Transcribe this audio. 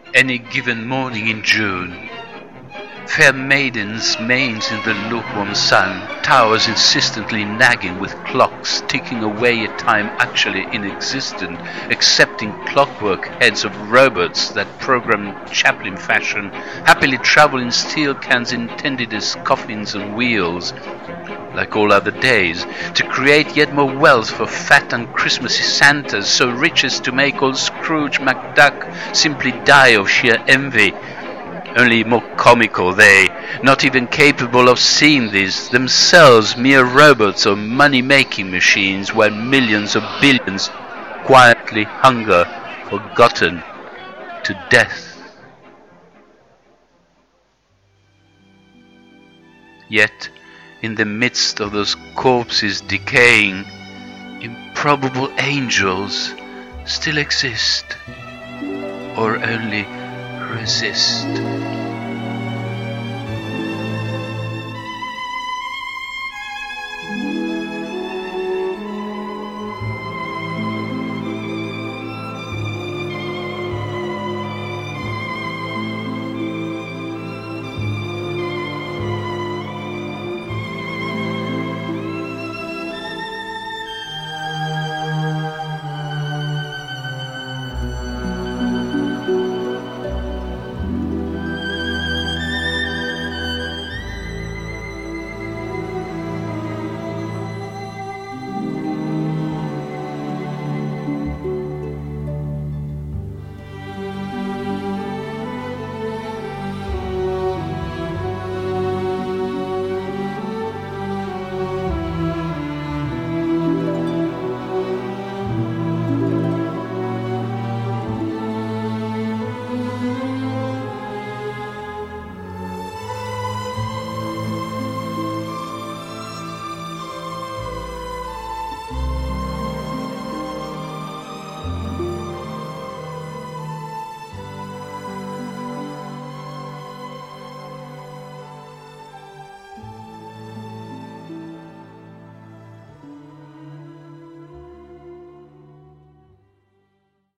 any given morning in June. Fair maidens, mains in the lukewarm sun, towers insistently nagging with clocks ticking away at time actually inexistent, accepting clockwork heads of robots that program Chaplin fashion, happily travel in steel cans intended as coffins on wheels, like all other days, to create yet more wealth for fat and Christmassy Santas, so rich as to make old Scrooge McDuck simply die of sheer envy. Only more comical they, not even capable of seeing this, themselves mere robots or money-making machines, while millions or billions quietly hunger, forgotten to death. Yet, in the midst of those corpses decaying, improbable angels still exist, or only resist.